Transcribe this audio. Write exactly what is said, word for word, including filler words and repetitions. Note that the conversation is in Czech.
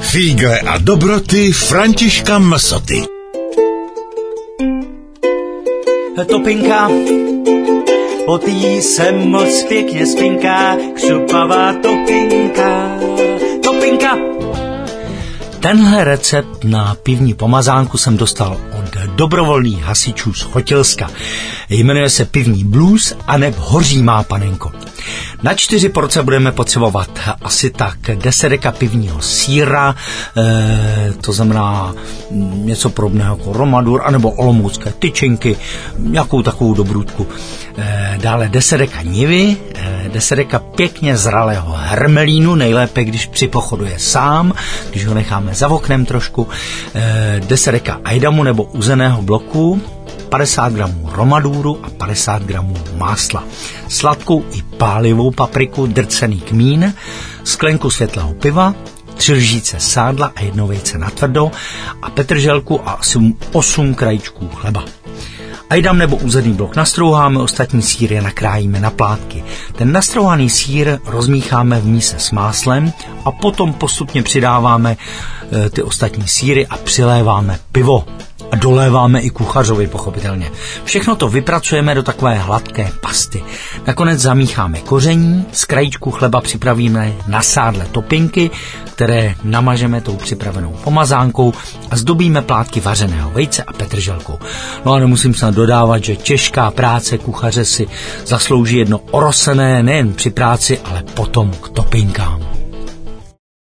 Fígle a dobroty Františka Msoty. Topinka, po tý se moc pěkně spinká, křupavá topinka, topinka. Tenhle recept na pivní pomazánku jsem dostal od dobrovolných hasičů z Chotilska. Jmenuje se Pivní blues a neb Hoří má panenko. Na čtyři porce budeme potřebovat asi tak deset deka pivního sýra, e, to znamená něco podobného jako romadur, anebo olomoucké tyčinky, nějakou takovou dobrůdku. E, dále deset deka nivy, e, deset deka pěkně zralého hermelínu, nejlépe, když při pochodu je sám, když ho necháme za oknem trošku, e, deset deka ajdamu nebo uzeného bloku, padesát gramů romadůru a padesát gramů másla, sladkou i pálivou papriku, drcený kmín, sklenku světlého piva, tři lžíce sádla a jedno vejce natvrdo a petrželku a asi osm krajíčků chleba. Ajdam nebo uzený blok nastrouháme, ostatní sýry nakrájíme na plátky. Ten nastrouhaný sýr rozmícháme v míse s máslem a potom postupně přidáváme e, ty ostatní sýry a přiléváme pivo. A doléváme i kuchařovi, pochopitelně. Všechno to vypracujeme do takové hladké pasty. Nakonec zamícháme koření, z krajíčku chleba připravíme na sádle topinky, které namažeme tou připravenou pomazánkou a zdobíme plátky vařeného vejce a petrželkou. No a nemusím snad dodávat, že těžká práce kuchaře si zaslouží jedno orosené nejen při práci, ale potom k topinkám.